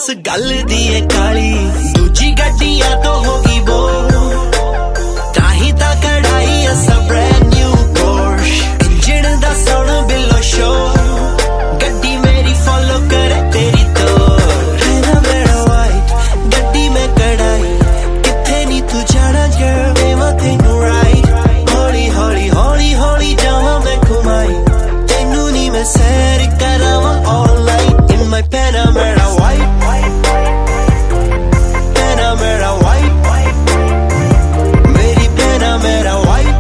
किस गल दी है काली दूजी गड्डियां तो होगी वो ताही ता कढ़ाई असा ब्रांड न्यू पोर्श इंजन दा साउंड बिलो शो गड्डी मेरी फॉलो करे तेरी तो है ना मेरा वाइट गड्डी में कढ़ाई किथे नी तू जाना girl देवा तेनू राइट हौली हौली हौली हौली जावा मैं घुमाई तेनू नी मैं सैर करावा all night in my Panamera white Panamera white मेरी Panamera white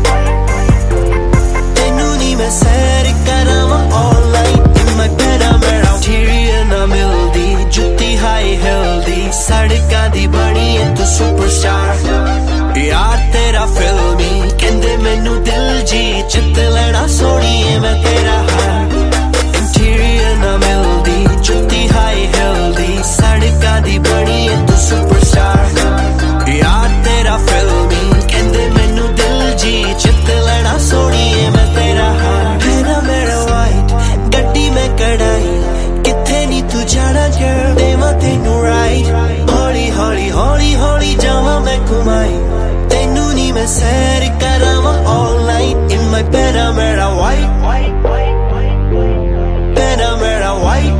तेनू नी मैं सैर करावा all night in my Panamera interior ना मिलदी जुत्ती high healthy सड़कां दी बनी है तू superstar यार तेरा फिल्मी कहंदे मैनू दिल जी चित लेना सोहणीए मैं तेरा हार इंटीरियर ना मिलदी जुत्ती हाई हेल्दी सड़कां दी बनी है तू सुपरस्टार यार तेरा फिल्मी कहंदे मैनू दिल जी चित लेना सोहणीए मैं तेरा हार है ना मेरा वाइट गड्डी में कढ़ाई किथे नी तू जाना girl देवा तेनू राइट हौली हौली हौली हौली जावा मैं घुमाई तेनू नी मैं सैर करावा all night in my Panamera white Panamera white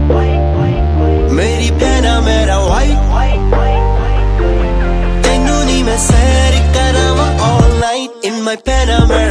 मेरी Panamera white तेनू नी मैं सैर करावा all night in my Panamera